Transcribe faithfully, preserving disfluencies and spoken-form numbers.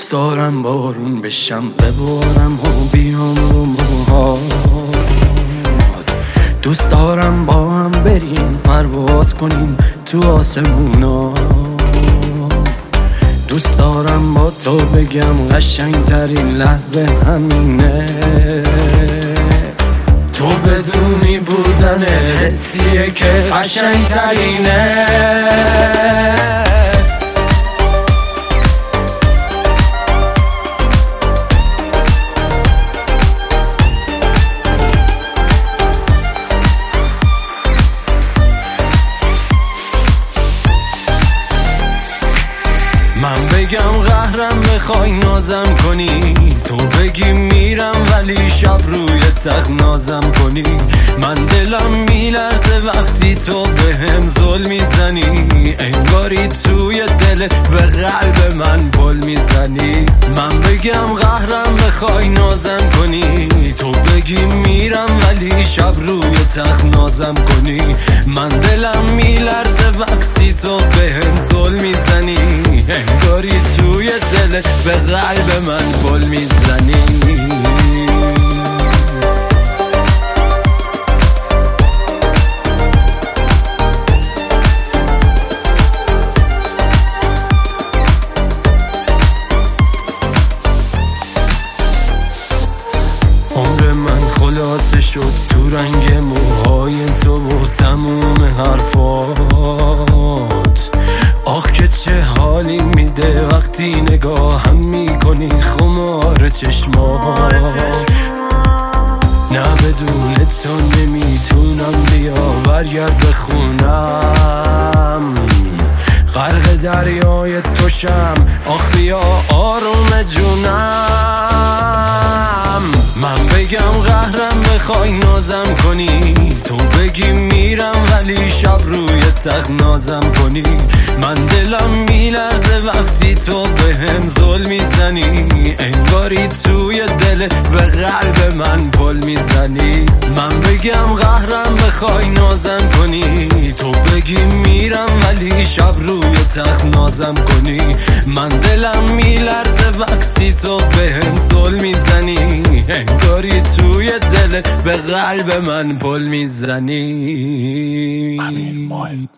دوست دارم بارون بشم ببارم و بیام رو موهات. دوست دارم با هم بریم پرواز کنیم تو آسمونا. دوست دارم با تو بگم قشنگ ترین لحظه همینه. تو بدونی بودنت حسیه که قشنگ ترینه. من بگم قهرم بخوای نازم کنی، تو بگی میرم ولی شب روی تخت نازم کنی. من دلم میلرزه وقتی تو بهم ظلم میزنی، انگاری توی دلت به قلب من پل میزنی. من بگم قهرم بخوای نازم کنی، تو بگی میرم ولی شب روی تخت نازم کنی. من دلم میلرزه وقتی تو بهم ظلم میزنی، انگاری توی دلت به قلب من پل میزنی. عمر من خلاصه شد تو رنگ موهای تو و تموم حرفات. آخ که چه حالی میده وقتی نگاهم میکنی خمار چشمات. نه بدون تو نمیتونم بیا برگرد بخونم، غرق دریای توشم آخ بیا آروم جونم. من بگم قهرم بخوای نازم کنی، تو بگی میرم ولی شب روی تخت نازم کنی. من دلم میلرزه وقتی تو بهم ظلم میزنی، انگاری توی دلت به قلب من پل میزنی. من بگم قهرم بخوای نازم کنی، تو بگی میرم ولی شب روی تخت نازم کنی. من دلم میلرزه وقتی تو بهم ظلم میزنی، انگاری توی دلت به قلب من پل میزنی.